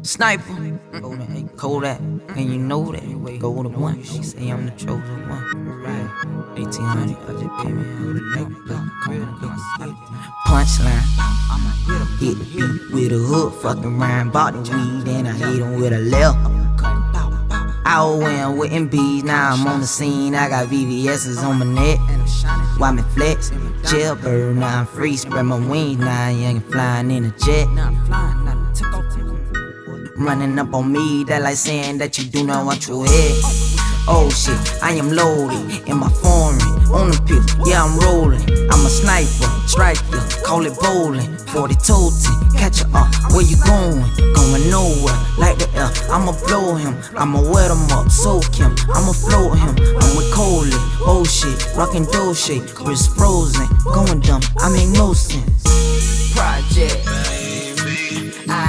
Sniper, Kodak, and you know that. Go to one, she say I'm the chosen one. 1800, I just came in with a nigga. Punchline, hit the beat with a hook, fucking rhyme, bought the weed, and I hit him with a left. I was wearing with MBs, now I'm on the scene. I got VVS's on my neck. Why me flex? Jailbird, now I'm free. Spread my wings, now I ain't flying in a jet. Running up on me, that like saying that you do not want your head. Oh shit, I am loaded in my foreign, on the pill, yeah I'm rolling. I'm a sniper, striker, call it bowling. 40 toting, catch her up, where you going? Going nowhere, like the air, I'ma blow him. I'ma wet him up, soak him, I'ma float him. I'm with Coley, oh shit, rockin' Dolce, wrist frozen, going dumb, I make no sense. Project.